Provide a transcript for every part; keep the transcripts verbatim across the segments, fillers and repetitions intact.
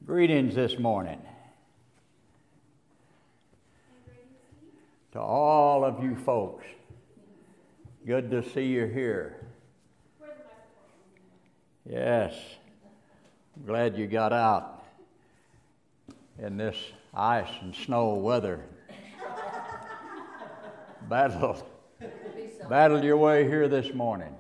Greetings this morning to all of you folks. Good to see you here. Yes, I'm glad you got out in this ice and snow weather. Battled, battled your way here this morning.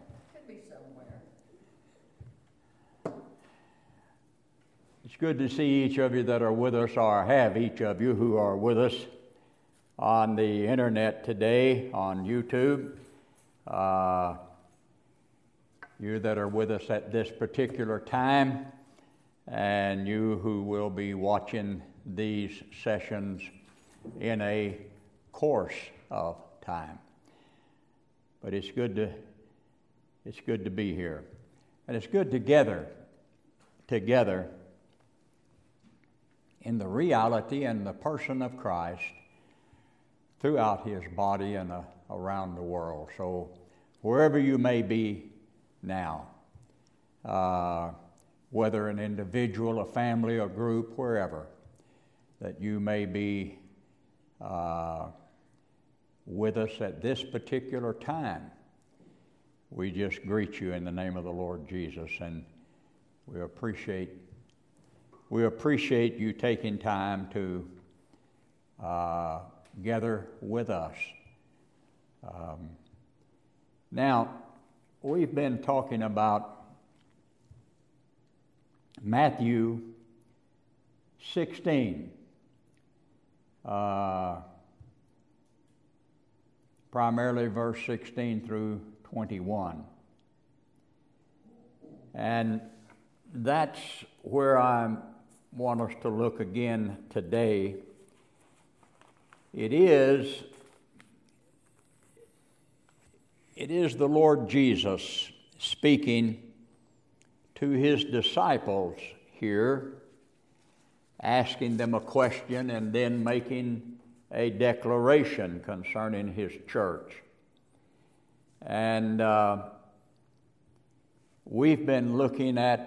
It's good to see each of you that are with us, or have each of you who are with us on the internet today, on YouTube. Uh, you that are with us at this particular time, and you who will be watching these sessions in a course of time. But it's good to it's good to be here. And it's good together, together in the reality and the person of Christ throughout his body and uh, around the world. So wherever you may be now, uh, whether an individual, a family, a group, wherever, that you may be uh, with us at this particular time, we just greet you in the name of the Lord Jesus, and we appreciate We appreciate you taking time to uh, gather with us. Um, now, we've been talking about Matthew sixteen, uh, primarily verse sixteen through twenty-one. And that's where I'm want us to look again today. It is, it is the Lord Jesus speaking to his disciples here, asking them a question and then making a declaration concerning his church. And uh, we've been looking at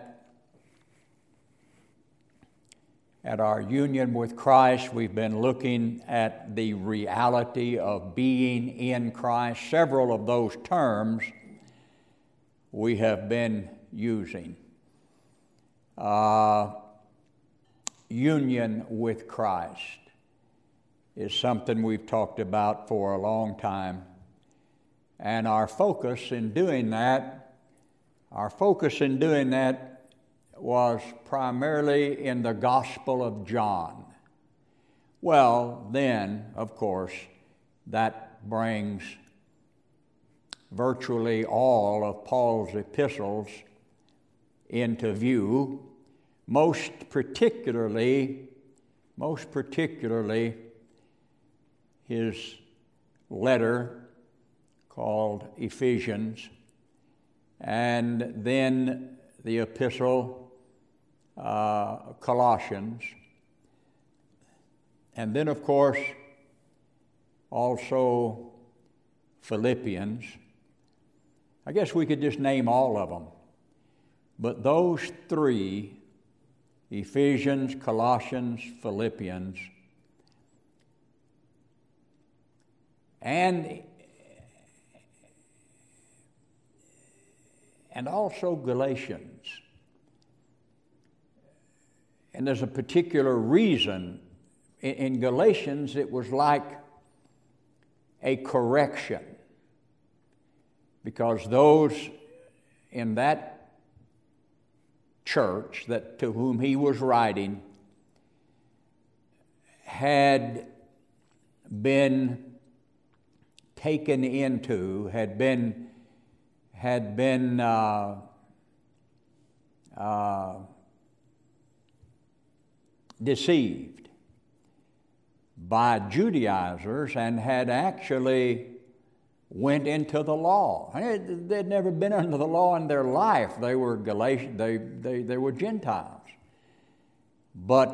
At our union with Christ. We've been looking at the reality of being in Christ. Several of those terms we have been using. Uh, union with Christ is something we've talked about for a long time. And our focus in doing that, our focus in doing that was primarily in the Gospel of John. Well, then, of course, that brings virtually all of Paul's epistles into view, most particularly, most particularly his letter called Ephesians, and then the epistle Uh, Colossians, and then, of course, also Philippians. I guess we could just name all of them. But those three, Ephesians, Colossians, Philippians, and and also Galatians. And there's a particular reason. In Galatians, it was like a correction, because those in that church that to whom he was writing had been taken into, had been had been uh, uh, deceived by Judaizers, and had actually went into the law. They'd never been under the law in their life. They were Galatians. They they they were Gentiles. But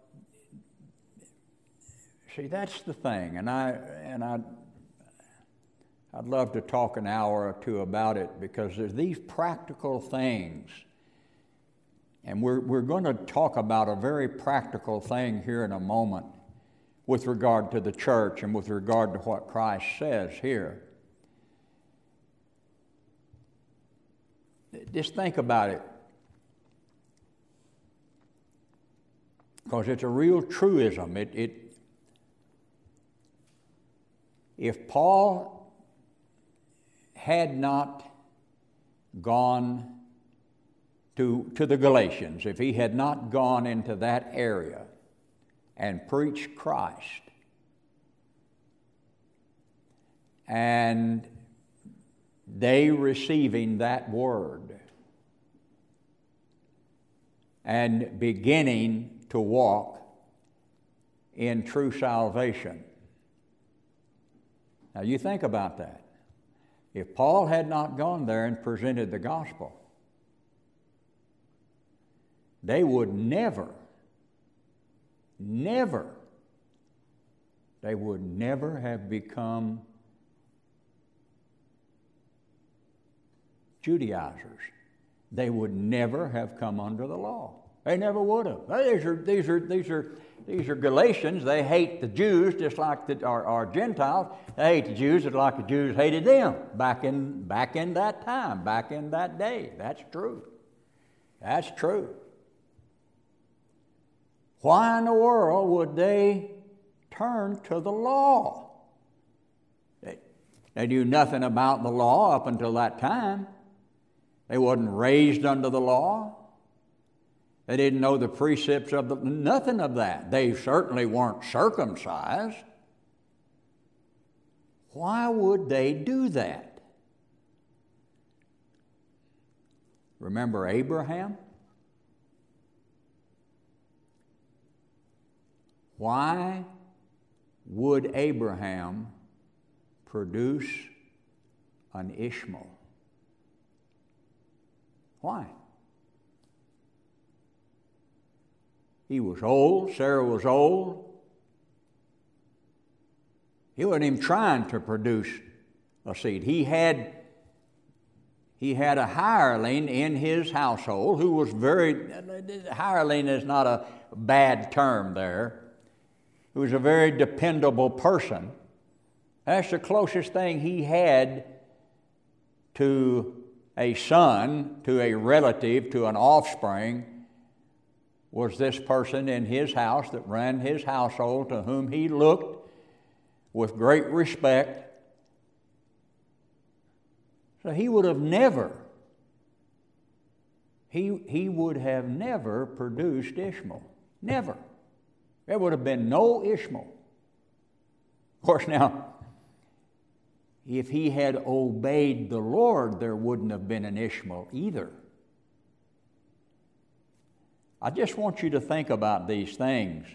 see, that's the thing, and I and I. I'd love to talk an hour or two about it, because there's these practical things And we're, we're going to talk about a very practical thing here in a moment with regard to the church and with regard to what Christ says here. Just think about it, because it's a real truism. It, it, if Paul had not gone to, to the Galatians, if he had not gone into that area and preached Christ, and they receiving that word and beginning to walk in true salvation. Now you think about that. If Paul had not gone there and presented the gospel, they would never, never, they would never have become Judaizers. They would never have come under the law. They never would have. These are, these are, these are, these are Galatians. They hate the Jews just like the, our, our Gentiles. They hate the Jews just like the Jews hated them back in, back in that time, back in that day. That's true. That's true. Why in the world would they turn to the law? They, they knew nothing about the law up until that time. They wasn't raised under the law. They didn't know the precepts of the, nothing of that. They certainly weren't circumcised. Why would they do that? Remember Abraham? Why would Abraham produce an Ishmael? Why? He was old, Sarah was old. He wasn't even trying to produce a seed. He had, he had a hireling in his household who was very, hireling is not a bad term there, who was a very dependable person. That's the closest thing he had to a son, to a relative, to an offspring, was this person in his house that ran his household, to whom he looked with great respect. So he would have never, he, he would have never produced Ishmael. Never. There would have been no Ishmael. Of course, now, if he had obeyed the Lord, there wouldn't have been an Ishmael either. I just want you to think about these things.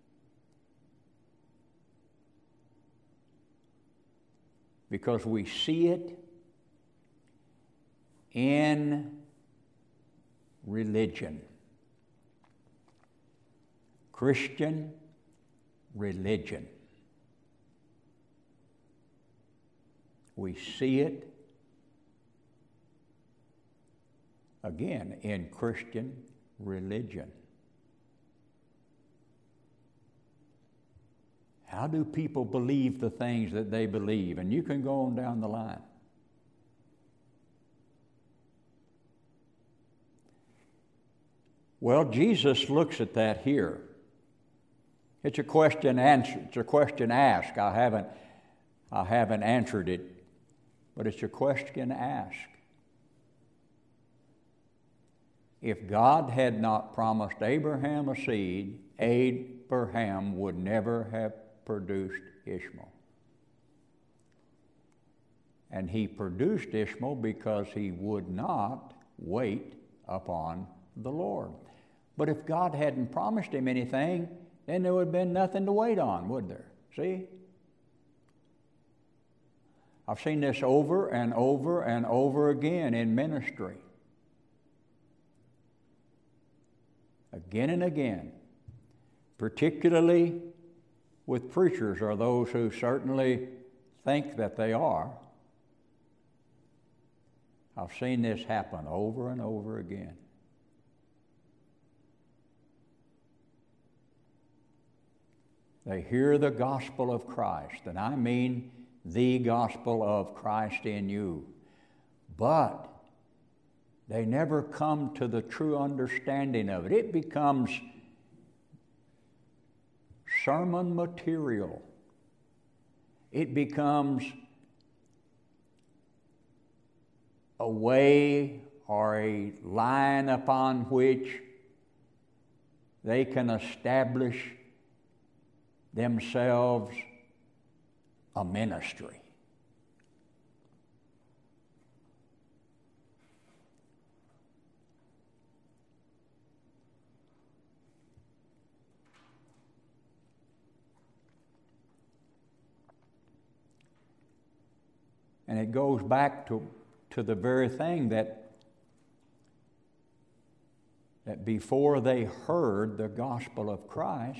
Because we see it in religion. Christian religion. We see it again in Christian religion. How do people believe the things that they believe? And you can go on down the line. Well, Jesus looks at that here. It's a question answered. It's a question asked. I haven't, I haven't answered it, but it's a question asked. If God had not promised Abraham a seed, Abraham would never have produced Ishmael. And he produced Ishmael because he would not wait upon the Lord. But if God hadn't promised him anything, then there would have been nothing to wait on, would there? See? I've seen this over and over and over again in ministry. Again and again. Particularly with preachers or those who certainly think that they are. I've seen this happen over and over again. They hear the gospel of Christ, and I mean the gospel of Christ in you. But they never come to the true understanding of it. It becomes sermon material. It becomes a way or a line upon which they can establish themselves a ministry. And it goes back to, to the very thing that, that before they heard the gospel of Christ,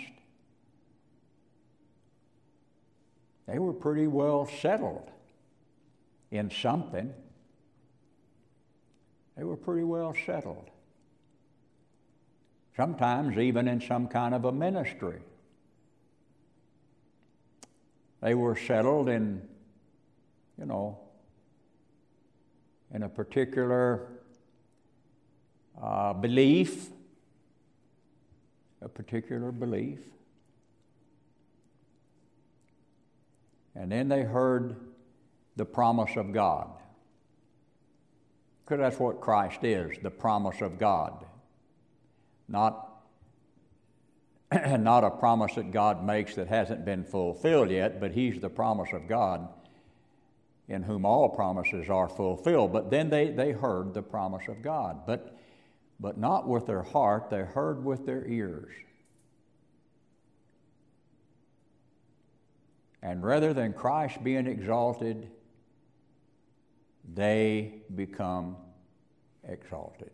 they were pretty well settled in something. They were pretty well settled. Sometimes even in some kind of a ministry. They were settled in, you know, in a particular uh, belief, a particular belief. And then they heard the promise of God. Because that's what Christ is, the promise of God. Not, not a promise that God makes that hasn't been fulfilled yet, but He's the promise of God in whom all promises are fulfilled. But then they, they heard the promise of God. But, but not with their heart, they heard with their ears. And rather than Christ being exalted, they become exalted.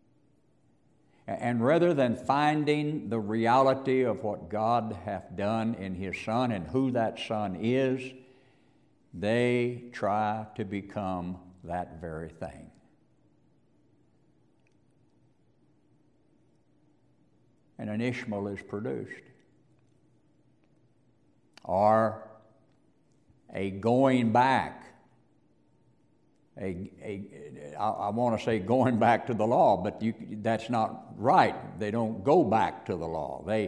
And rather than finding the reality of what God hath done in His Son and who that Son is, they try to become that very thing. And an Ishmael is produced. Or a going back. A, a, I, I want to say going back to the law, but you, that's not right. They don't go back to the law. They,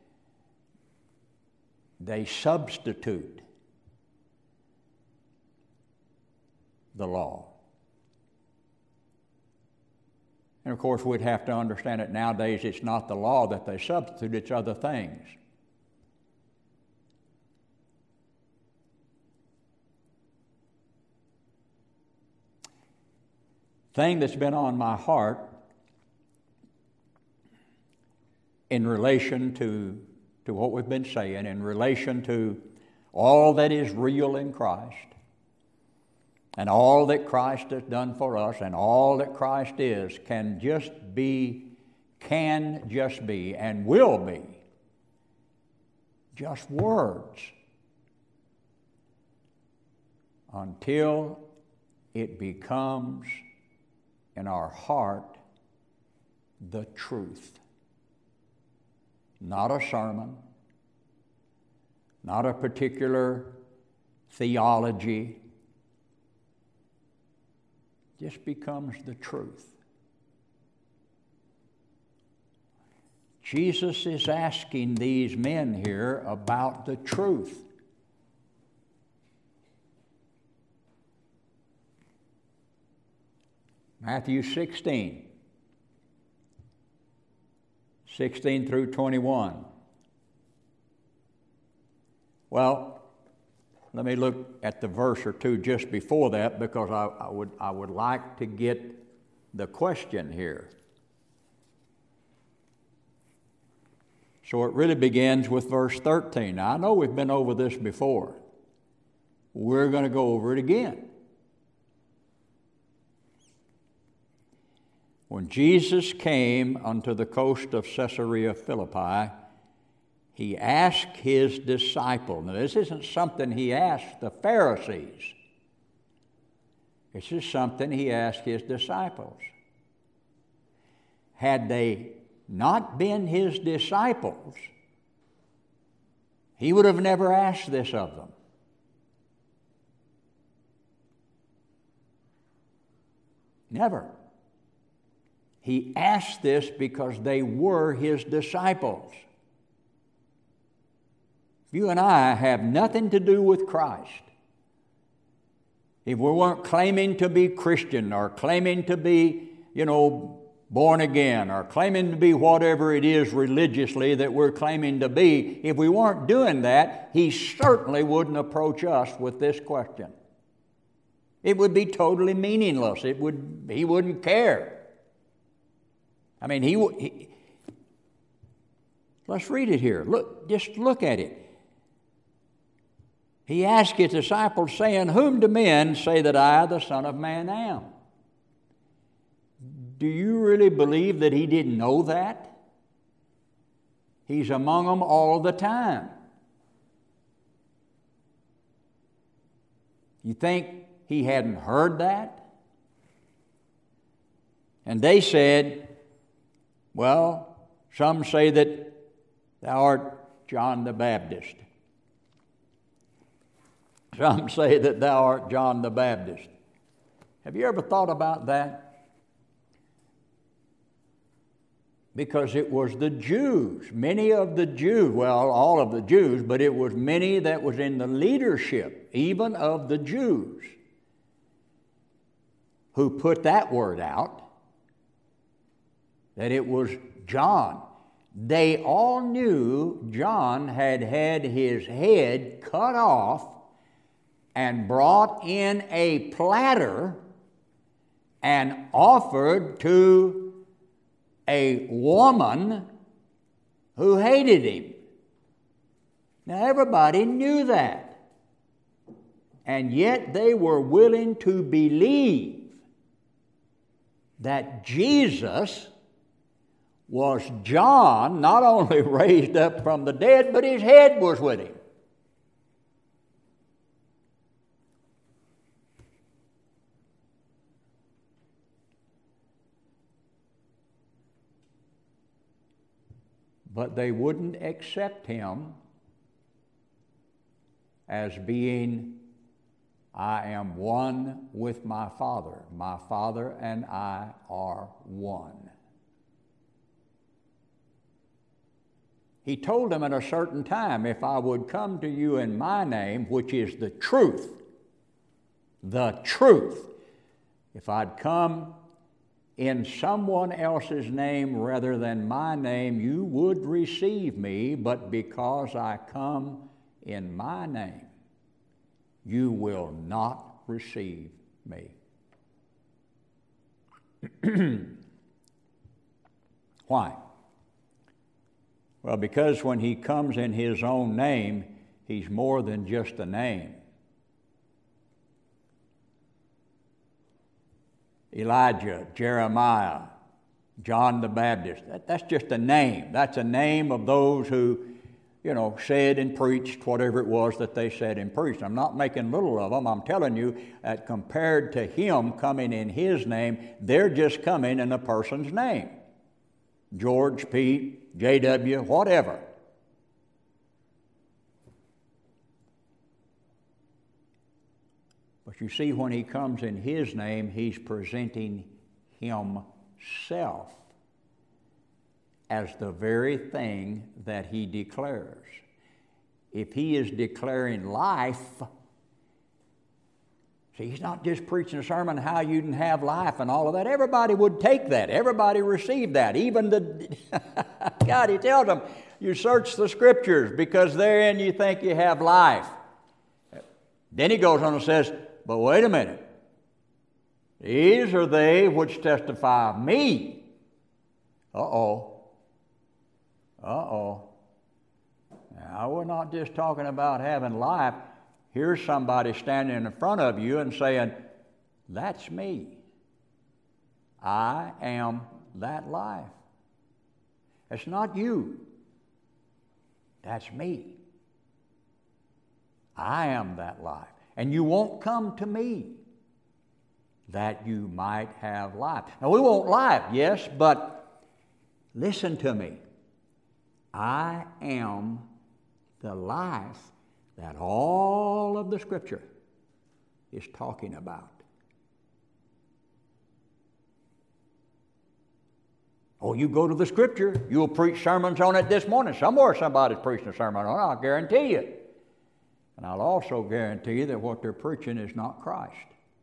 they substitute the law. And of course, we'd have to understand that nowadays it's not the law that they substitute, it's other things. Thing that's been on my heart in relation to, to what we've been saying, in relation to all that is real in Christ, and all that Christ has done for us, and all that Christ is, can just be, can just be, and will be just words until it becomes in our heart the truth. Not a sermon, not a particular theology, just becomes the truth. Jesus is asking these men here about the truth. Matthew sixteen, sixteen through twenty-one. Well, let me look at the verse or two just before that, because I, I would I would like to get the question here. So it really begins with verse thirteen. Now, I know we've been over this before. We're going to go over it again. When Jesus came unto the coast of Caesarea Philippi, He asked His disciples. Now, this isn't something He asked the Pharisees. This is something He asked His disciples. Had they not been His disciples, He would have never asked this of them. Never. He asked this because they were His disciples. You and I have nothing to do with Christ. If we weren't claiming to be Christian or claiming to be, you know, born again or claiming to be whatever it is religiously that we're claiming to be, if we weren't doing that, He certainly wouldn't approach us with this question. It would be totally meaningless. It would, He wouldn't care. I mean, he, he let's read it here. Look, just look at it. He asked His disciples, saying, "Whom do men say that I, the Son of Man, am?" Do you really believe that He didn't know that? He's among them all the time. You think He hadn't heard that? And they said, well, some say that thou art John the Baptist. Some say that thou art John the Baptist. Have you ever thought about that? Because it was the Jews, many of the Jews, well, all of the Jews, but it was many that was in the leadership, even of the Jews, who put that word out, that it was John. They all knew John had had his head cut off and brought in a platter and offered to a woman who hated him. Now, everybody knew that. And yet they were willing to believe that Jesus was John, not only raised up from the dead, but his head was with him. But they wouldn't accept him as being, I am one with my Father. My Father and I are one. He told them at a certain time, if I would come to you in my name, which is the truth, the truth, if I'd come in someone else's name rather than my name, you would receive me, but because I come in my name, you will not receive me. Why? Well, because when he comes in his own name, he's more than just a name. Elijah, Jeremiah, John the Baptist, that, that's just a name. That's a name of those who, you know, said and preached whatever it was that they said and preached. I'm not making little of them. I'm telling you that compared to him coming in his name, they're just coming in a person's name. George, Pete, J W, whatever. But you see, when he comes in his name, he's presenting himself as the very thing that he declares. If he is declaring life, see, he's not just preaching a sermon how you can have life and all of that. Everybody would take that. Everybody received that. Even the, God, he tells them, you search the Scriptures because therein you think you have life. Then he goes on and says, but wait a minute. These are they which testify of me. Uh-oh. Uh-oh. Now, we're not just talking about having life. Here's somebody standing in front of you and saying, that's me. I am that life. It's not you. That's me. I am that life. And you won't come to me that you might have life. Now, we want life, yes, but listen to me. I am the life that all of the Scripture is talking about. Oh, you go to the Scripture, you'll preach sermons on it this morning. Somewhere somebody's preaching a sermon on it, I'll guarantee you. And I'll also guarantee you that what they're preaching is not Christ.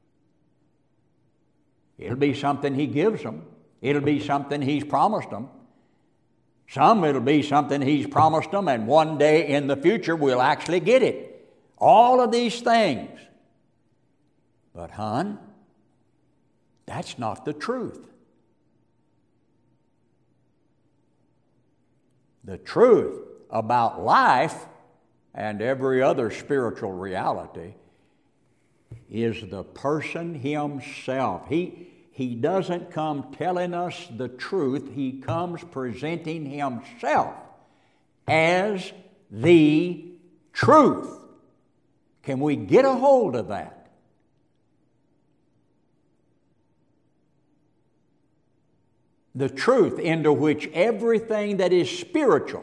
It'll be something He gives them. It'll be something He's promised them. Some it'll be something He's promised them, and one day in the future we'll actually get it. All of these things. But, hon, that's not the truth. The truth about life and every other spiritual reality is the person Himself. He, he doesn't come telling us the truth. He comes presenting Himself as the truth. Can we get a hold of that? The truth into which everything that is spiritual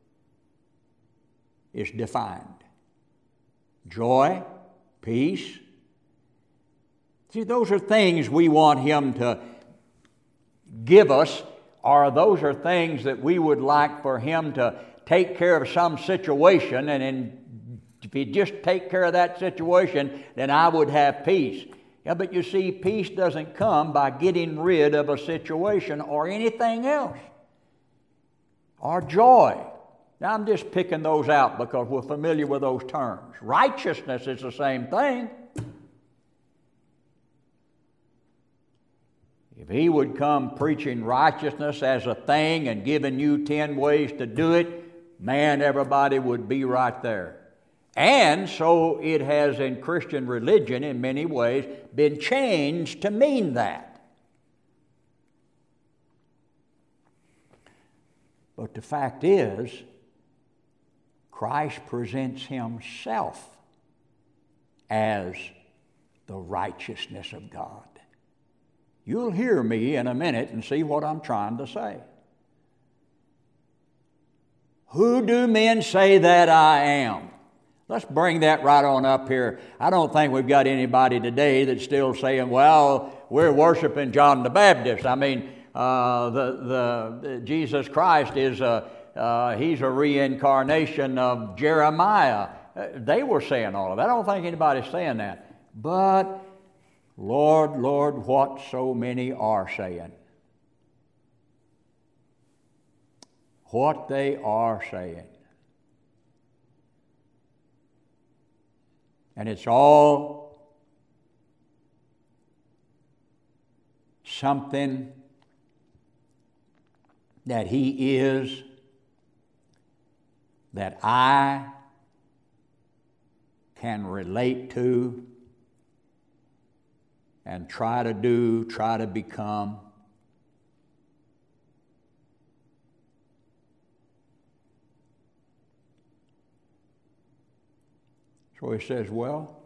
is defined. Joy, peace. See, those are things we want Him to give us, or those are things that we would like for Him to take care of some situation, and in, if He'd just take care of that situation, then I would have peace. Yeah, but you see, peace doesn't come by getting rid of a situation or anything else. Or joy. Now, I'm just picking those out because we're familiar with those terms. Righteousness is the same thing. If He would come preaching righteousness as a thing and giving you ten ways to do it, man, everybody would be right there. And so it has in Christian religion in many ways been changed to mean that. But the fact is, Christ presents Himself as the righteousness of God. You'll hear me in a minute and see what I'm trying to say. Who do men say that I am? Let's bring that right on up here. I don't think we've got anybody today that's still saying, well, we're worshiping John the Baptist. I mean, uh, the, the, the Jesus Christ is a, uh, he's a reincarnation of Jeremiah. Uh, they were saying all of that. I don't think anybody's saying that. But, Lord, Lord, what so many are saying. What they are saying. And it's all something that He is, that I can relate to and try to do, try to become. So He says, well,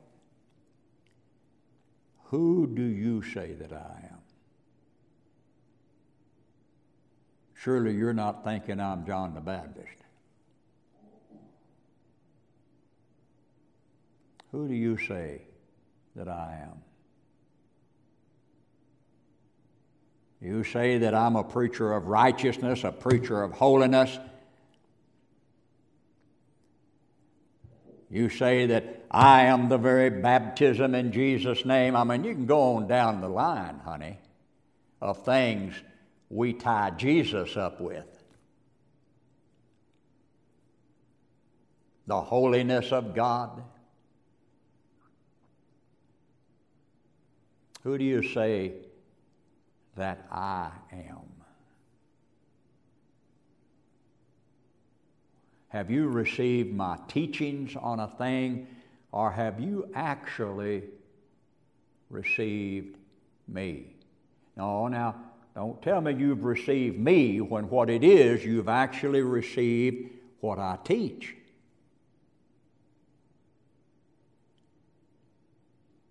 who do you say that I am? Surely you're not thinking I'm John the Baptist. Who do you say that I am? You say that I'm a preacher of righteousness, a preacher of holiness. You say that I am the very baptism in Jesus' name. I mean, you can go on down the line, honey, of things we tie Jesus up with. The holiness of God. Who do you say that I am? Have you received my teachings on a thing, or have you actually received me? No, now, don't tell me you've received me when what it is, you've actually received what I teach.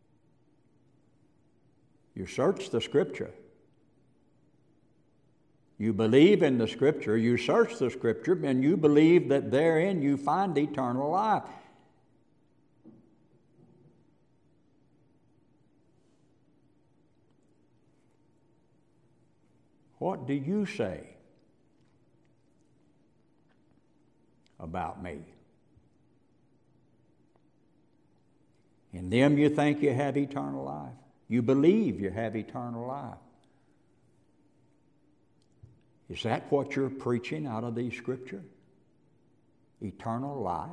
You search the Scripture. You believe in the Scripture, you search the Scripture, and you believe that therein you find eternal life. What do you say about me? In them you think you have eternal life. You believe you have eternal life. Is that what you're preaching out of these Scripture? Eternal life?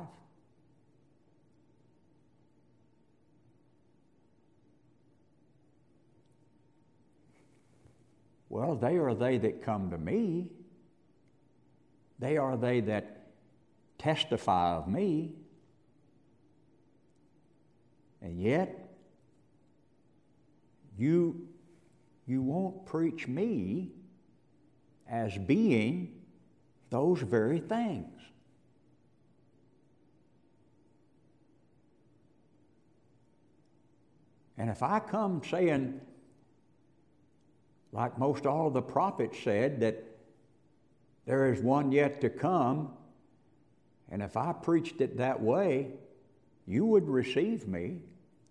Well, they are they that come to me. They are they that testify of me. And yet, you, you won't preach me as being those very things. And if I come saying, like most all of the prophets said, that there is one yet to come, and if I preached it that way, you would receive me.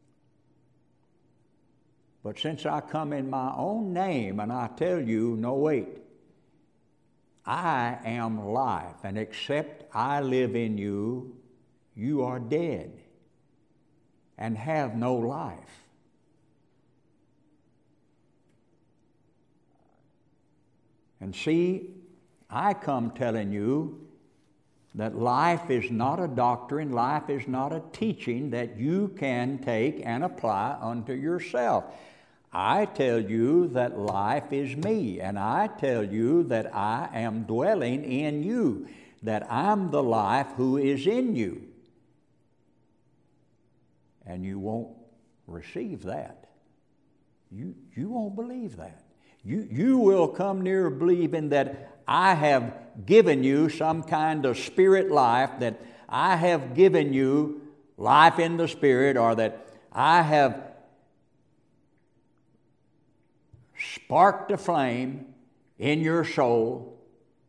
But since I come in my own name and I tell you, no, wait, I am life, and except I live in you, you are dead and have no life. And see, I come telling you that life is not a doctrine, life is not a teaching that you can take and apply unto yourself. I tell you that life is me, and I tell you that I am dwelling in you, that I'm the life who is in you. And you won't receive that. You, you won't believe that. You, you will come near believing that I have given you some kind of spirit life, that I have given you life in the Spirit, or that I have sparked a flame in your soul,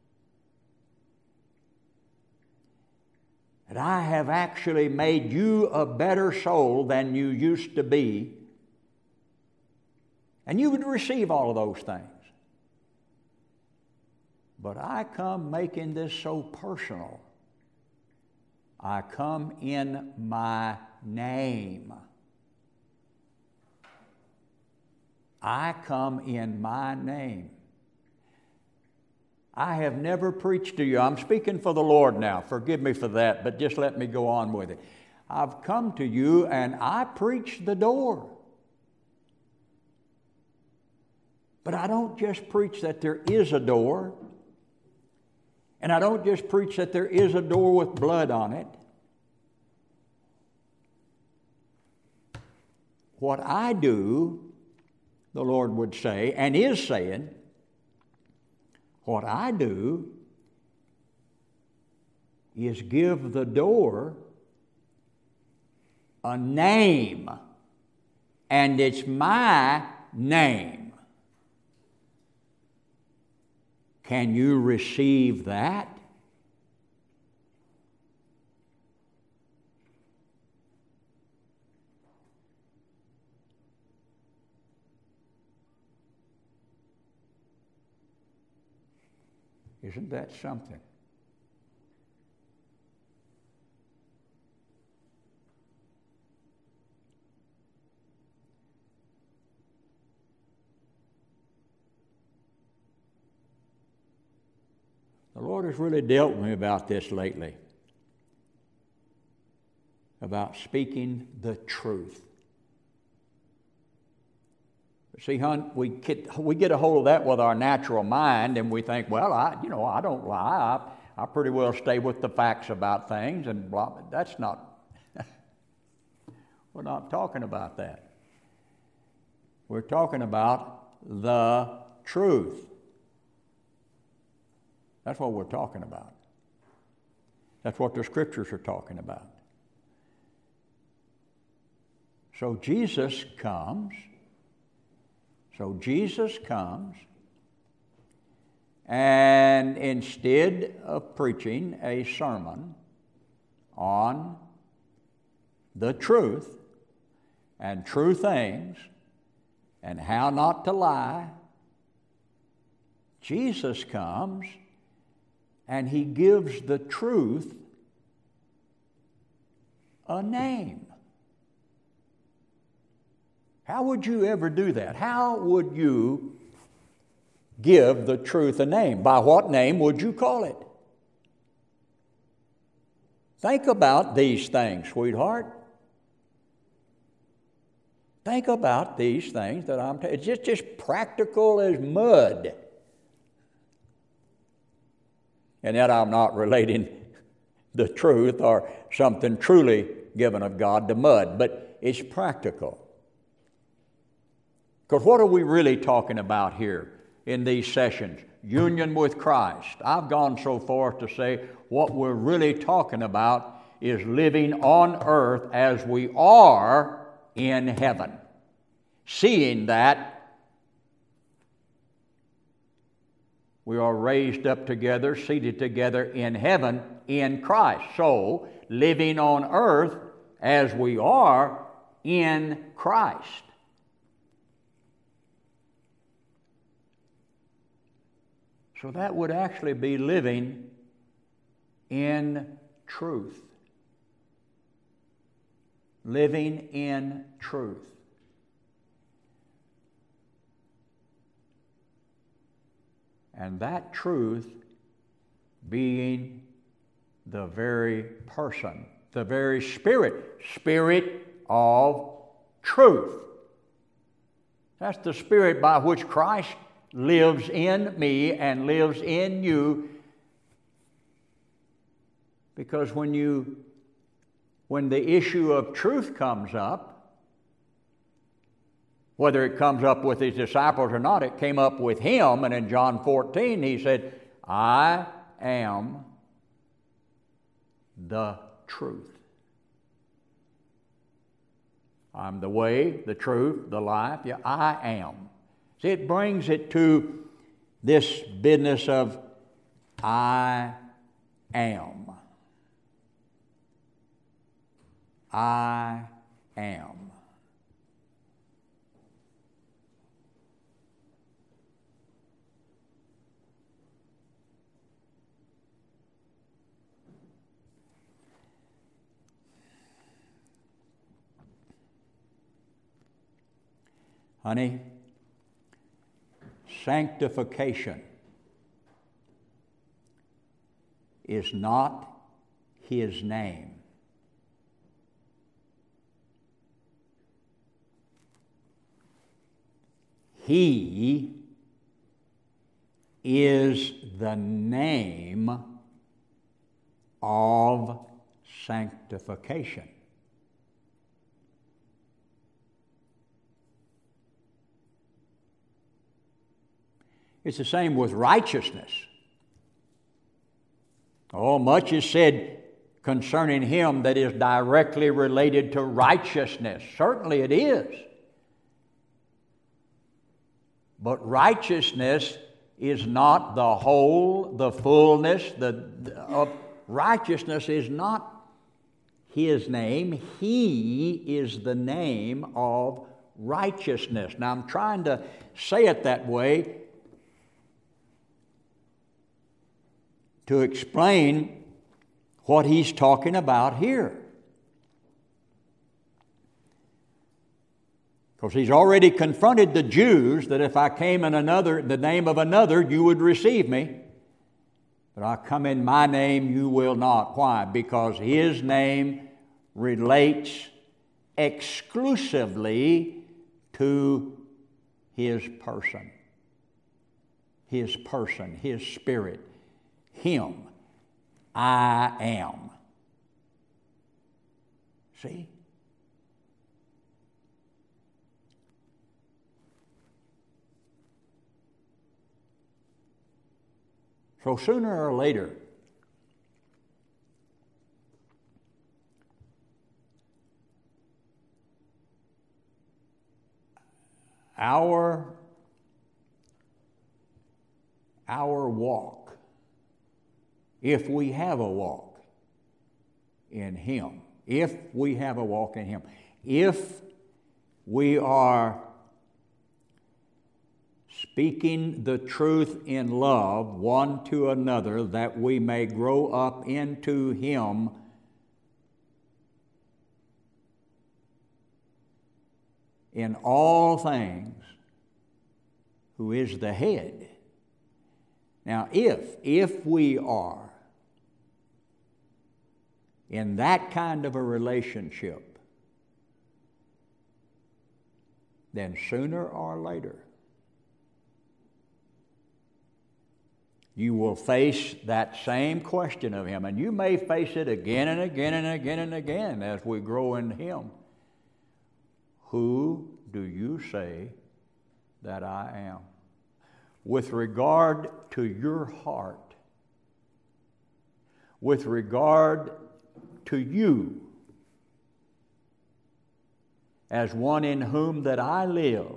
that I have actually made you a better soul than you used to be. And you would receive all of those things. But I come making this so personal. I come in my name. I come in my name. I have never preached to you. I'm speaking for the Lord now. Forgive me for that, but just let me go on with it. I've come to you and I preach the door. But I don't just preach that there is a door. And I don't just preach that there is a door with blood on it. What I do, the Lord would say, and is saying, what I do is give the door a name, and it's my name. Can you receive that? Isn't that something? The Lord has really dealt with me about this lately, about speaking the truth. But see, hon, we get, we get a hold of that with our natural mind, and we think, well, I, you know, I don't lie. I, I pretty well stay with the facts about things, and blah. That's not. We're not talking about that. We're talking about the truth. That's what we're talking about. That's what the Scriptures are talking about. So Jesus comes. So Jesus comes, And instead of preaching a sermon on the truth and true things and how not to lie, Jesus comes and he gives the truth a name. How would you ever do that? How would you give the truth a name? By what name would you call it? Think about these things, sweetheart. Think about these things that I'm telling you. It's just, just practical as mud. And yet I'm not relating the truth or something truly given of God to mud, but it's practical. Because what are we really talking about here in these sessions? Union with Christ. I've gone so far to say what we're really talking about is living on earth as we are in heaven. Seeing that we are raised up together, seated together in heaven in Christ. So, living on earth as we are in Christ. So that would actually be living in truth. Living in truth. And that truth being the very person, the very spirit, spirit of truth. That's the spirit by which Christ lives in me and lives in you. Because when you, when the issue of truth comes up, whether it comes up with his disciples or not, it came up with him. And in John fourteen, he said, I am the truth. I'm the way, the truth, the life. Yeah, I am. See, it brings it to this business of I am. I am. Honey, sanctification is not his name. He is the name of sanctification. It's the same with righteousness. Oh, much is said concerning him that is directly related to righteousness. Certainly it is. But righteousness is not the whole, the fullness, the of righteousness is not his name. He is the name of righteousness. Now I'm trying to say it that way to explain what he's talking about here. Because he's already confronted the Jews that if I came in another, the name of another, you would receive me. But I come in my name, you will not. Why? Because his name relates exclusively to his person. His person, his spirit. Him. I am. See? So sooner or later, our, our walk, if we have a walk in Him, if we have a walk in Him, if we are speaking the truth in love one to another, that we may grow up into Him in all things, who is the head. Now, if, if we are in that kind of a relationship, then sooner or later, you will face that same question of Him, and you may face it again and again and again and again as we grow in Him. Who do you say that I am? With regard to your heart, with regard to you, as one in whom that I live,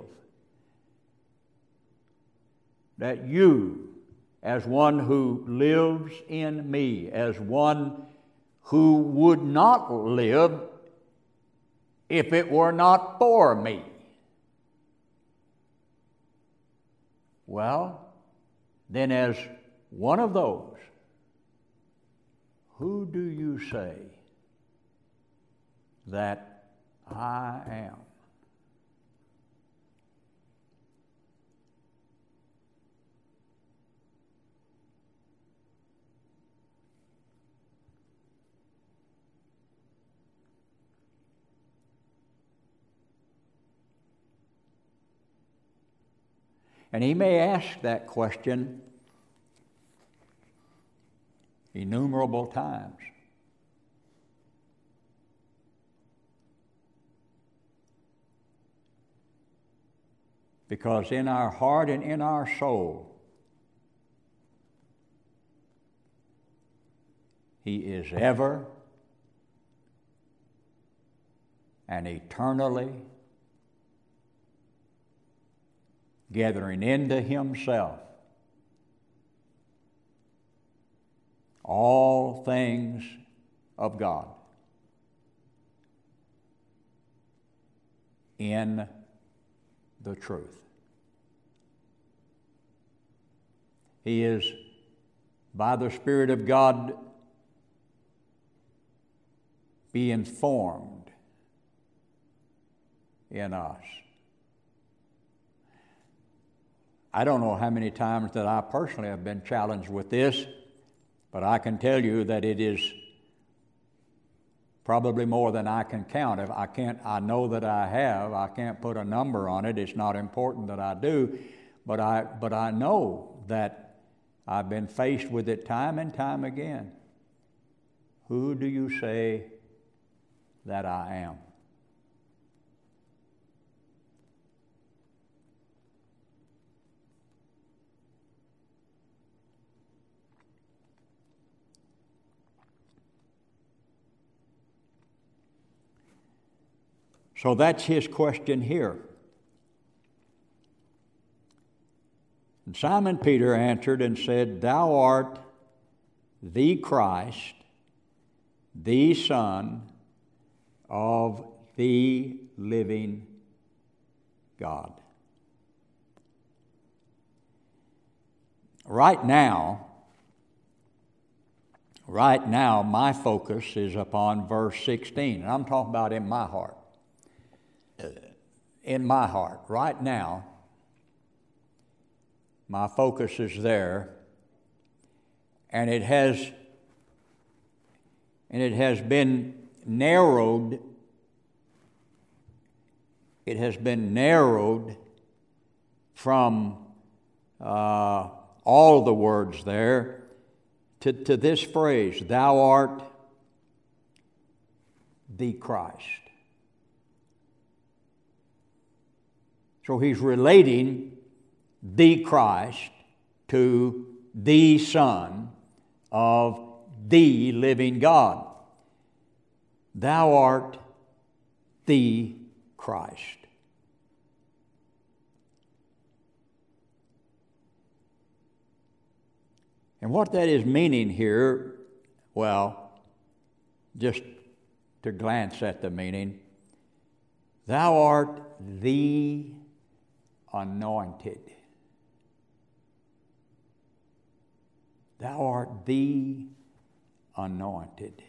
that you, as one who lives in me, as one who would not live if it were not for me. Well, then as one of those, who do you say that I am? And he may ask that question innumerable times. Because in our heart and in our soul, He is ever and eternally gathering into Himself all things of God in the truth. He is, by the Spirit of God, being formed in us. I don't know how many times that I personally have been challenged with this, but I can tell you that it is probably more than I can count. If I can't, I know that I have. I can't put a number on it. It's not important that I do, but I but I know that I've been faced with it time and time again. Who do you say that I am? So that's his question here. And Simon Peter answered and said, Thou art the Christ, the Son of the living God. Right now, right now, my focus is upon verse sixteen. And I'm talking about in my heart. In my heart, right now, my focus is there, and it has, and it has been narrowed. It has been narrowed from uh, all the words there to, to this phrase: "Thou art the Christ." So he's relating the Christ to the Son of the living God. Thou art the Christ. And what that is meaning here, well, just to glance at the meaning, thou art the anointed. Thou art the anointed.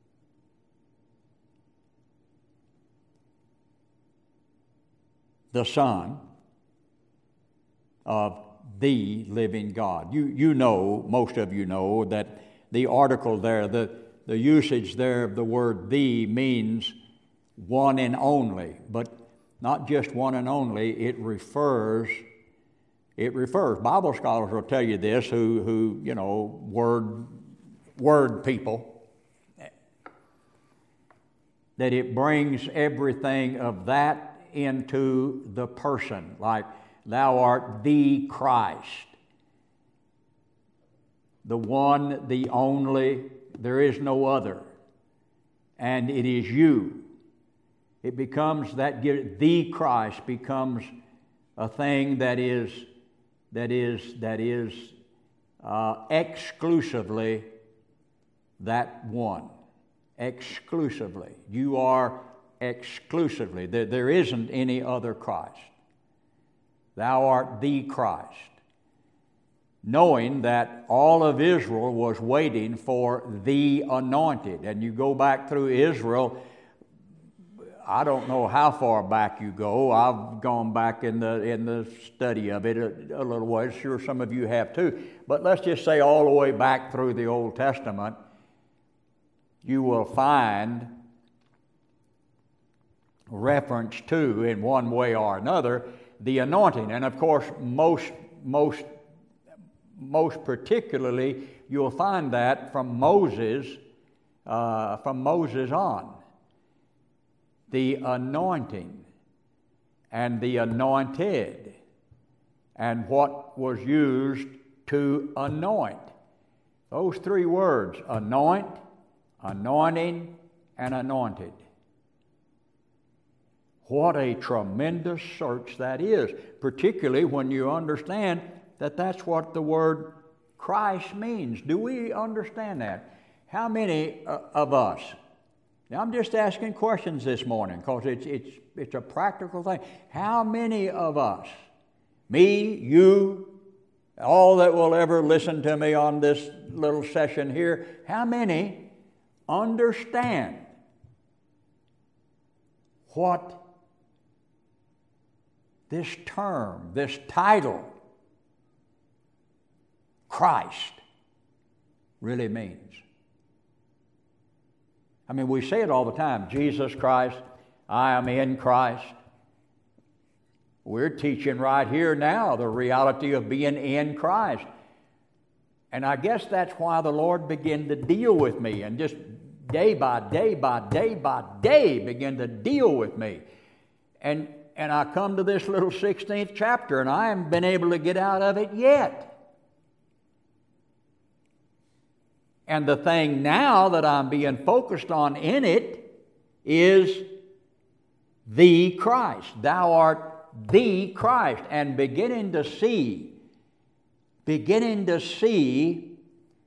The Son of the living God. You, you know, most of you know, that the article there, the, the usage there of the word the means one and only, but not just one and only, it refers, it refers, Bible scholars will tell you this, who, who you know, word, word people, that it brings everything of that into the person, like thou art the Christ, the one, the only, there is no other, and it is you. It becomes that, the Christ becomes a thing that is, that is, that is uh, exclusively that one. Exclusively. You are exclusively. There, there isn't any other Christ. Thou art the Christ. Knowing that all of Israel was waiting for the anointed. And you go back through Israel, I don't know how far back you go. I've gone back in the in the study of it a, a little ways. Sure, some of you have too. But let's just say all the way back through the Old Testament, you will find reference to, in one way or another, the anointing. And of course, most most most particularly, you'll find that from Moses, uh, from Moses on. The anointing and the anointed, and what was used to anoint. Those three words, anoint, anointing, and anointed. What a tremendous search that is, particularly when you understand that that's what the word Christ means. Do we understand that? How many uh, of us, now I'm just asking questions this morning because it's, it's, it's a practical thing. How many of us, me, you, all that will ever listen to me on this little session here, how many understand what this term, this title, Christ, really means? I mean, we say it all the time, Jesus Christ, I am in Christ. We're teaching right here now the reality of being in Christ. And I guess that's why the Lord began to deal with me, and just day by day by day by day began to deal with me. And, and I come to this little sixteenth chapter, and I haven't been able to get out of it yet. And the thing now that I'm being focused on in it is the Christ. Thou art the Christ. And beginning to see, beginning to see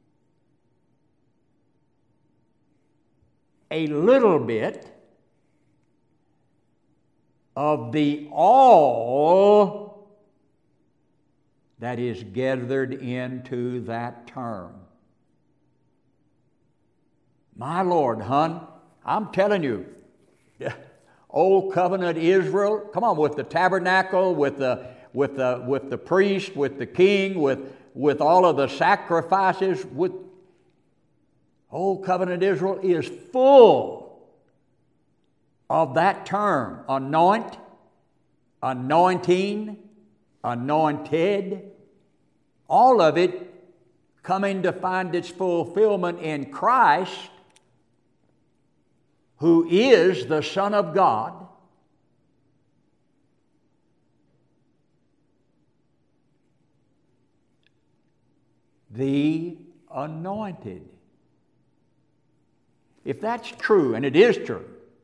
a little bit of the all that is gathered into that term. My Lord, hon, I'm telling you, Old Covenant Israel, come on, with the tabernacle, with the with the with the priest, with the king, with with all of the sacrifices, with Old Covenant Israel is full of that term, anoint, anointing, anointed, all of it coming to find its fulfillment in Christ, who is the Son of God, the anointed. If that's true, and it is true,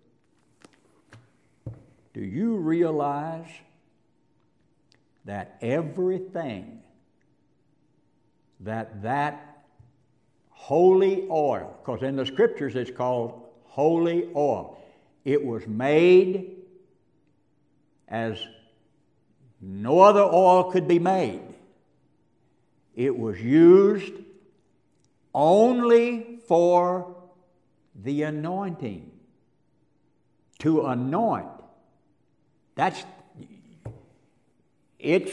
do you realize that everything that that holy oil, because in the Scriptures it's called holy oil, it was made as no other oil could be made. It was used only for the anointing. To anoint. That's, it's,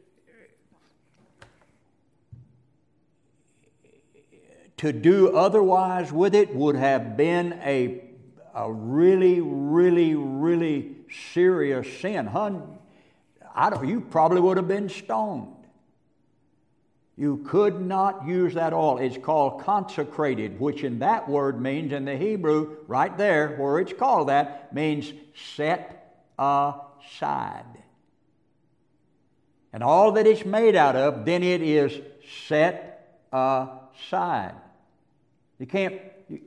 to do otherwise with it would have been a, a really, really, really serious sin. Hun, I don't, you probably would have been stoned. You could not use that oil. It's called consecrated, which in that word means, in the Hebrew, right there, where it's called that, means set aside. And all that it's made out of, then it is set aside. You can't,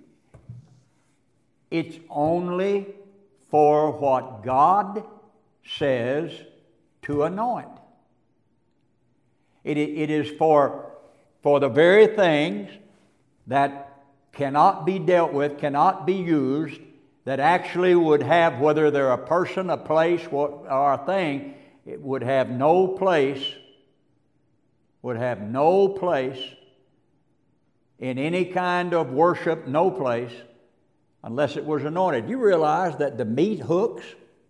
it's only for what God says to anoint. It, it is for, for the very things that cannot be dealt with, cannot be used, that actually would have, whether they're a person, a place, or a thing, it would have no place, would have no place in any kind of worship, no place, unless it was anointed. You realize that the meat hooks,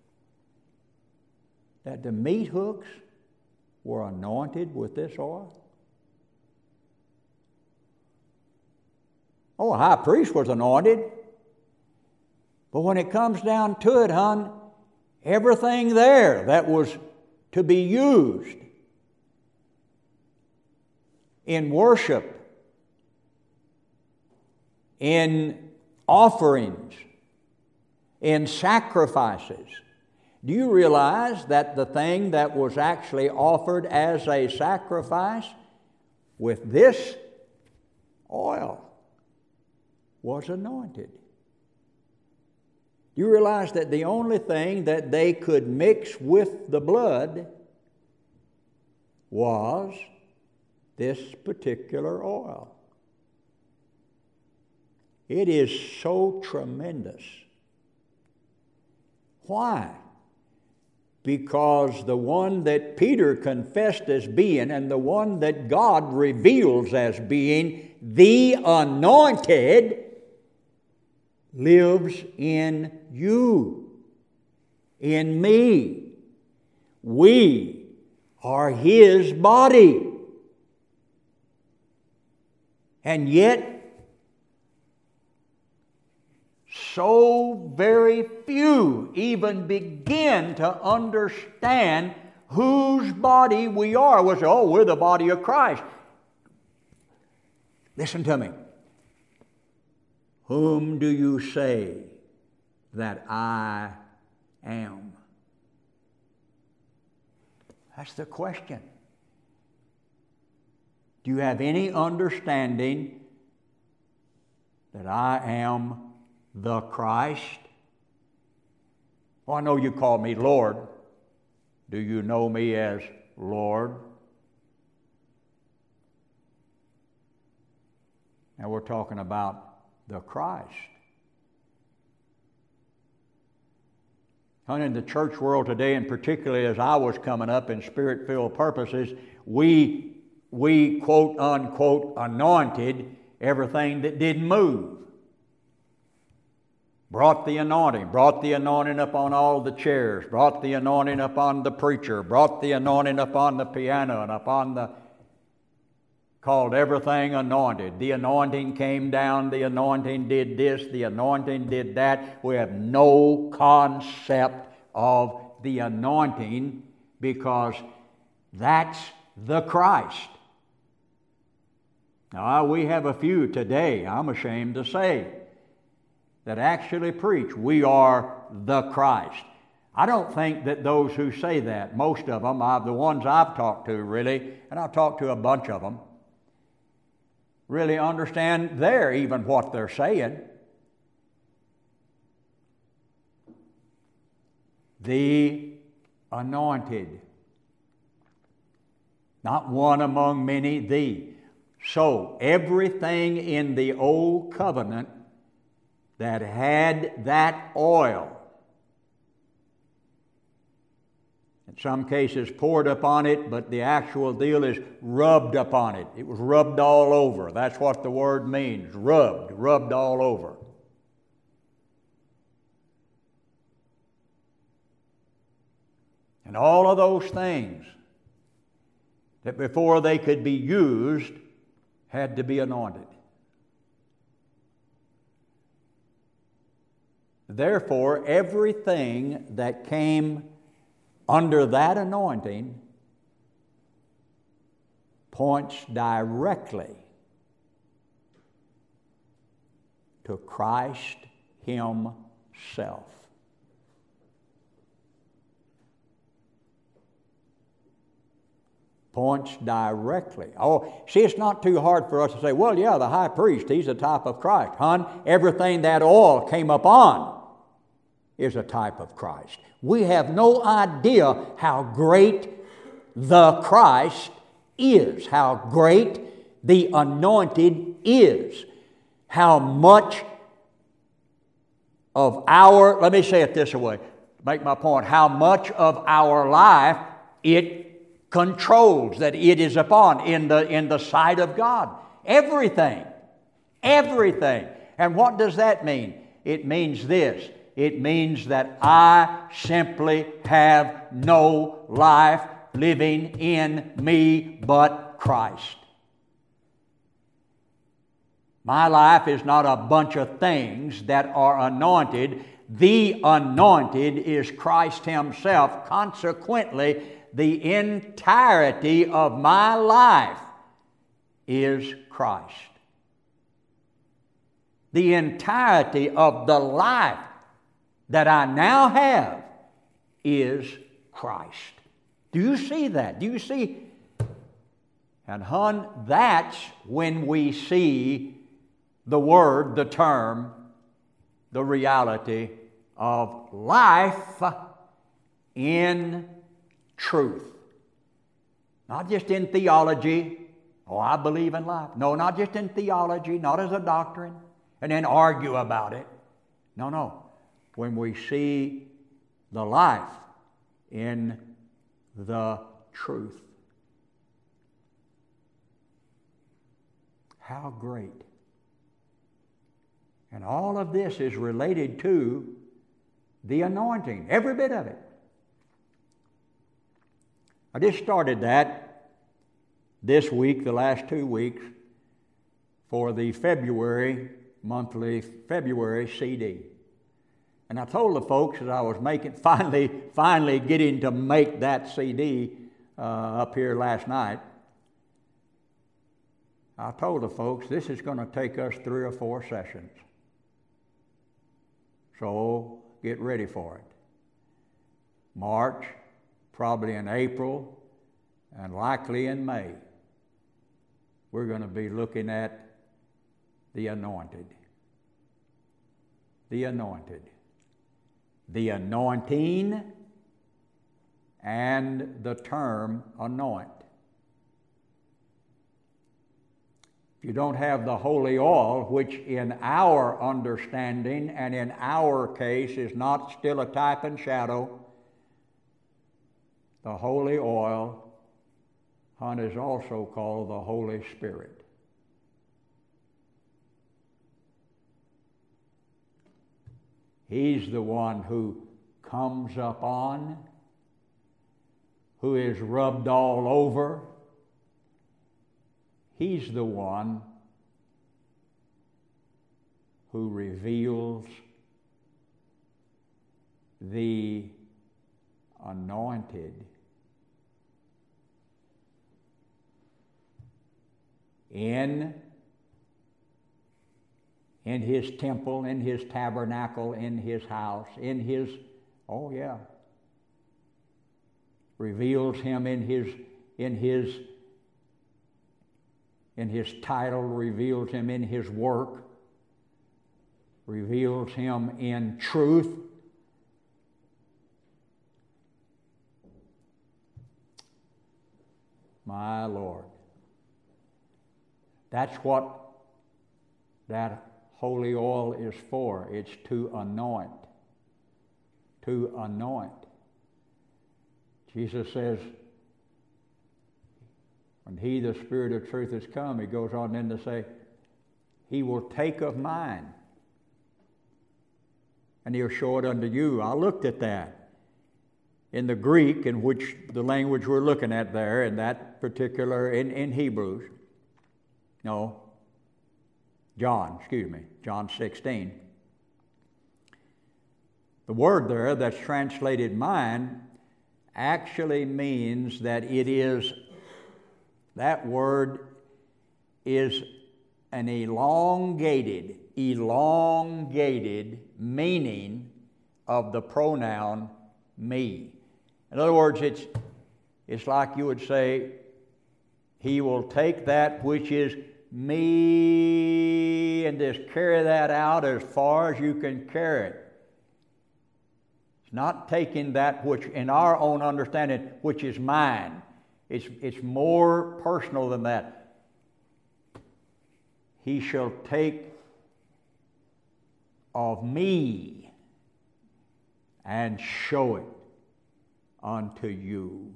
that the meat hooks were anointed with this oil? Oh, a high priest was anointed. But when it comes down to it, hon, everything there that was to be used in worship, in offerings, in sacrifices. Do you realize that the thing that was actually offered as a sacrifice with this oil was anointed? You realize that the only thing that they could mix with the blood was this particular oil. It is so tremendous. Why? Because the one that Peter confessed as being, and the one that God reveals as being the anointed, lives in you, in me. We are His body. And yet, so very few even begin to understand whose body we are. We say, oh, we're the body of Christ. Listen to me. Whom do you say that I am? That's the question. Do you have any understanding that I am the Christ? Well, I know you call me Lord. Do you know me as Lord? Now we're talking about the Christ. And in the church world today, and particularly as I was coming up in Spirit-filled purposes, we, we quote unquote anointed everything that didn't move. Brought the anointing, brought the anointing upon all the chairs, brought the anointing upon the preacher, brought the anointing upon the piano and upon the, called everything anointed. The anointing came down, the anointing did this, the anointing did that. We have no concept of the anointing because that's the Christ. Now, we have a few today, I'm ashamed to say, that actually preach, we are the Christ. I don't think that those who say that, most of them, I've, the ones I've talked to really, and I've talked to a bunch of them, really understand they're even what they're saying. The anointed. Not one among many, the. So, everything in the old covenant that had that oil, in some cases poured upon it, but the actual deal is rubbed upon it. It was rubbed all over. That's what the word means, rubbed, rubbed all over. And all of those things that before they could be used had to be anointed. Therefore, everything that came under that anointing points directly to Christ Himself. Points directly. Oh, see, it's not too hard for us to say, well, yeah, the high priest, he's a type of Christ. Hon, everything that oil came upon is a type of Christ. We have no idea how great the Christ is, how great the anointed is, how much of our, let me say it this way, make my point, how much of our life it controls, that it is upon in the in the sight of God. Everything. Everything. And what does that mean? It means this. It means that I simply have no life living in me but Christ. My life is not a bunch of things that are anointed. The anointed is Christ Himself. Consequently, the entirety of my life is Christ. The entirety of the life that I now have is Christ. Do you see that? Do you see? And hon, that's when we see the word, the term, the reality of life in truth. Not just in theology. Oh, I believe in life. No, not just in theology, not as a doctrine, and then argue about it. No, no. When we see the life in the truth. How great. And all of this is related to the anointing, every bit of it. I just started that this week, the last two weeks, for the February, monthly February C D. And I told the folks that I was making, finally, finally getting to make that C D uh, up here last night. I told the folks this is going to take us three or four sessions. So get ready for it. March, probably in April, and likely in May, we're going to be looking at the anointed. The anointed. The anointing and the term anoint. If you don't have the holy oil, which in our understanding and in our case is not still a type and shadow, the holy oil, hon, is also called the Holy Spirit. He's the one who comes up on, who is rubbed all over. He's the one who reveals the anointed in in his temple, in his tabernacle, in his house, in his, oh yeah, reveals him in his, in his, in his title, reveals him in his work, reveals him in truth. My Lord. That's what that holy oil is for. It's to anoint. To anoint. Jesus says, when He, the Spirit of truth, has come, He goes on then to say, He will take of mine, and He'll show it unto you. I looked at that. In the Greek, in which the language we're looking at there, in that particular, in, in Hebrews, no, John, excuse me, John sixteen. The word there that's translated mine actually means that it is, that word is an elongated, elongated meaning of the pronoun me. In other words, it's, it's like you would say, He will take that which is me and just carry that out as far as you can carry it. It's not taking that which, in our own understanding, which is mine. It's, it's more personal than that. He shall take of me and show it unto you.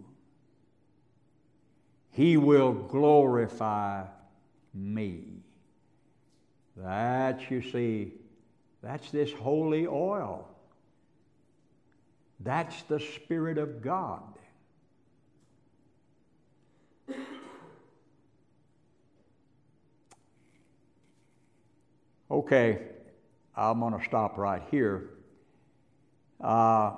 He will glorify me. That, you see, that's this holy oil. That's the Spirit of God. Okay, I'm going to stop right here. Uh,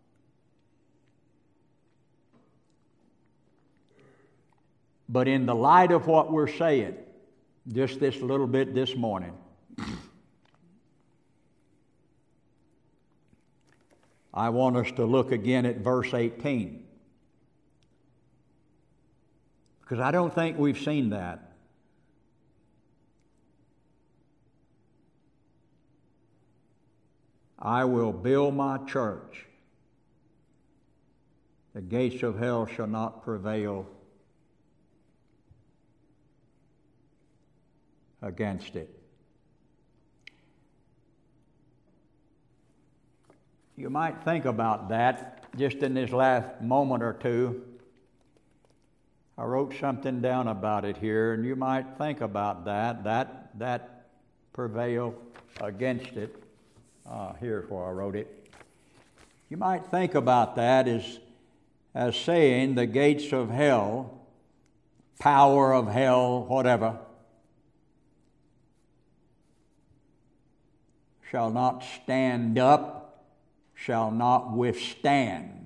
but in the light of what we're saying, just this little bit this morning, I want us to look again at verse eighteen. Because I don't think we've seen that. I will build my church. The gates of hell shall not prevail against it. You might think about that just in this last moment or two. I wrote something down about it here, and you might think about that, that, that prevail against it. Uh, here's where I wrote it. You might think about that as, as saying the gates of hell, power of hell, whatever, shall not stand up, shall not withstand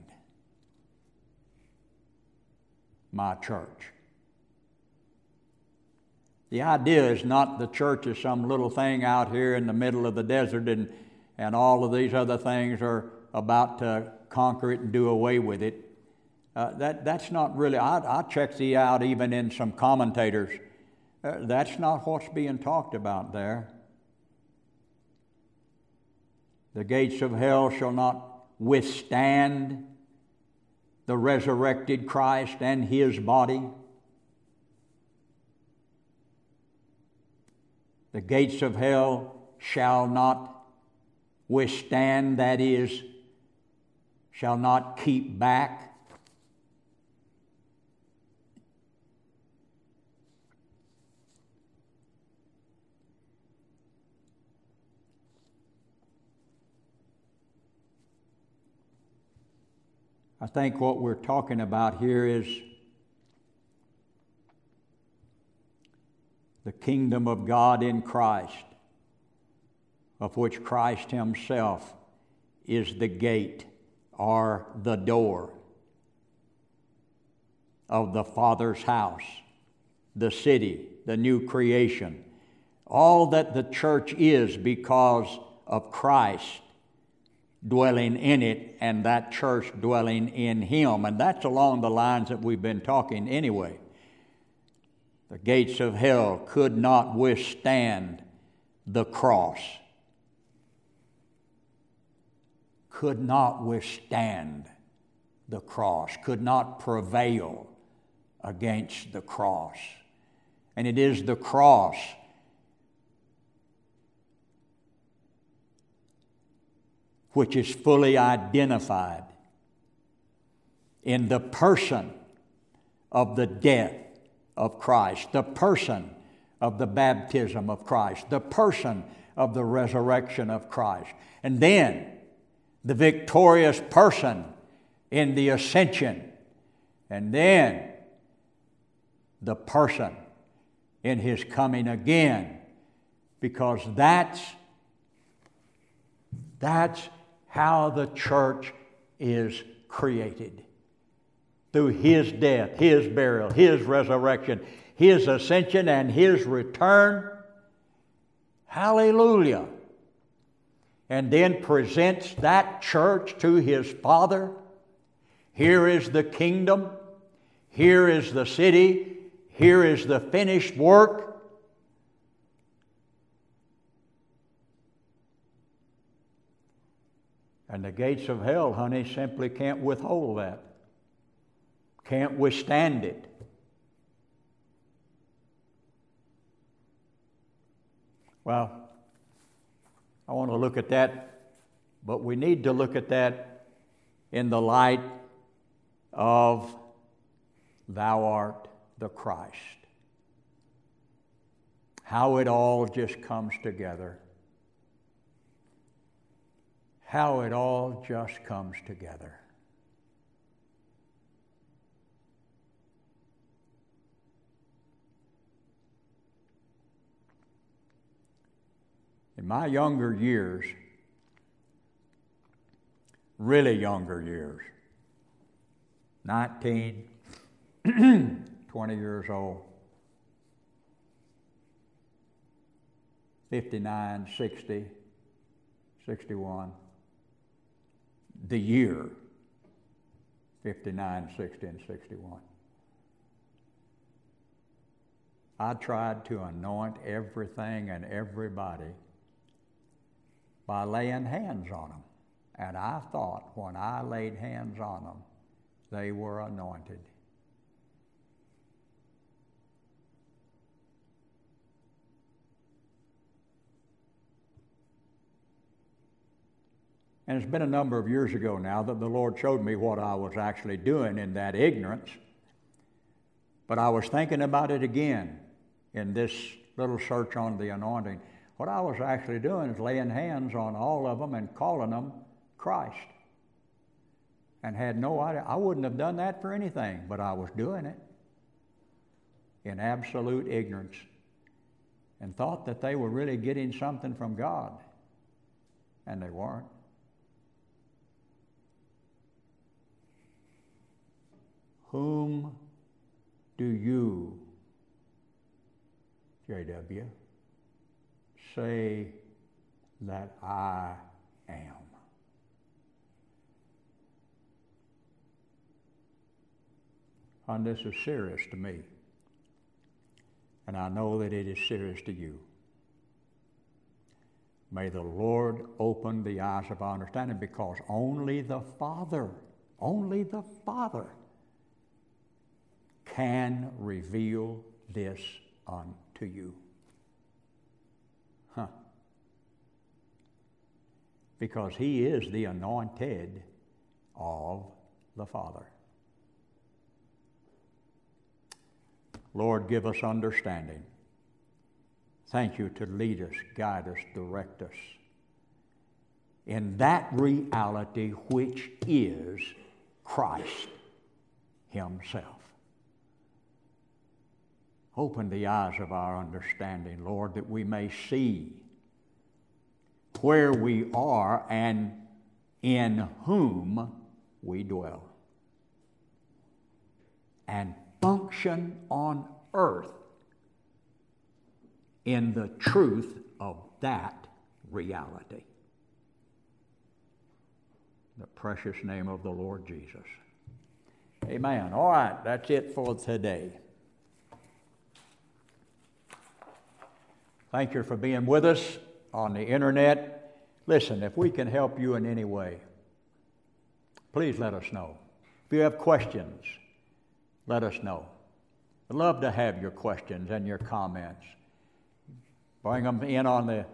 my church. The idea is not the church is some little thing out here in the middle of the desert and and all of these other things are about to conquer it and do away with it. Uh, that that's not really, I, I checked the out even in some commentators. Uh, that's not what's being talked about there. The gates of hell shall not withstand the resurrected Christ and His body. The gates of hell shall not withstand, that is, shall not keep back. I think what we're talking about here is the kingdom of God in Christ, of which Christ Himself is the gate or the door of the Father's house, the city, the new creation. All that the church is because of Christ dwelling in it and that church dwelling in Him. And that's along the lines that we've been talking anyway. The gates of hell could not withstand the cross. Could not withstand the cross, could not prevail against the cross. and it is the cross. Which is fully identified in the person of the death of Christ, the person of the baptism of Christ, the person of the resurrection of Christ, and then the victorious person in the ascension, and then the person in His coming again, because that's that's how the church is created. Through His death, His burial, His resurrection, His ascension, and His return. Hallelujah. And then presents that church to His Father. Here is the kingdom. Here is the city. Here is the finished work. And the gates of hell, honey, simply can't withhold that. Can't withstand it. Well, I want to look at that, but we need to look at that in the light of Thou art the Christ. How it all just comes together. How it all just comes together. In my younger years, really younger years, nineteen, twenty years old, fifty-nine, sixty, sixty-one, the year, fifty-nine, sixty, and sixty-one. I tried to anoint everything and everybody by laying hands on them. And I thought when I laid hands on them, they were anointed. And it's been a number of years ago now that the Lord showed me what I was actually doing in that ignorance. But I was thinking about it again in this little search on the anointing. What I was actually doing is laying hands on all of them and calling them Christ. And had no idea. I wouldn't have done that for anything, but I was doing it in absolute ignorance and thought that they were really getting something from God. And they weren't. Whom do you, J W, say that I am? And this is serious to me. And I know that it is serious to you. May the Lord open the eyes of our understanding, because only the Father, only the Father can reveal this unto you. Huh. Because He is the anointed of the Father. Lord, give us understanding. Thank you to lead us, guide us, direct us in that reality which is Christ Himself. Open the eyes of our understanding, Lord, that we may see where we are and in whom we dwell, and function on earth in the truth of that reality. The precious name of the Lord Jesus. Amen. All right, that's it for today. Thank you for being with us on the internet. Listen, if we can help you in any way, please let us know. If you have questions, let us know. I'd love to have your questions and your comments. Bring them in on the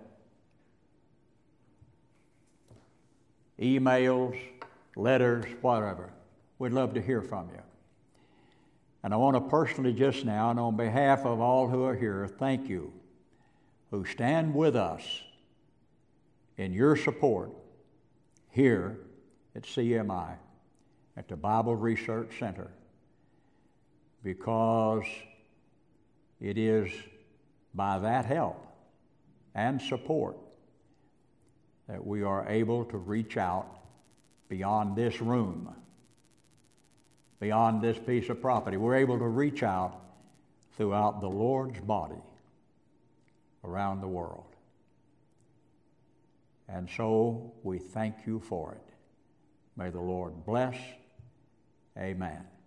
emails, letters, whatever. We'd love to hear from you. And I want to personally just now, and on behalf of all who are here, thank you who stand with us in your support here at C M I, at the Bible Research Center, because it is by that help and support that we are able to reach out beyond this room, beyond this piece of property. We're able to reach out throughout the Lord's body around the world. And so we thank you for it. May the Lord bless. Amen.